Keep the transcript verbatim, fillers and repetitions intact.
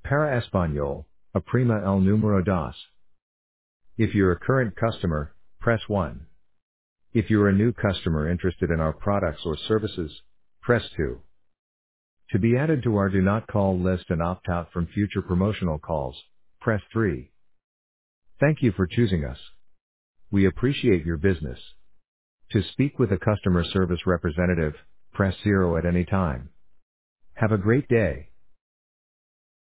Para Español, aprima el número dos. If you're a current customer, press one. If you're a new customer interested in our products or services, press two. To be added to our do not call list and opt out from future promotional calls, press three. Thank you for choosing us. We appreciate your business. To speak with a customer service representative, press zero at any time. Have a great day.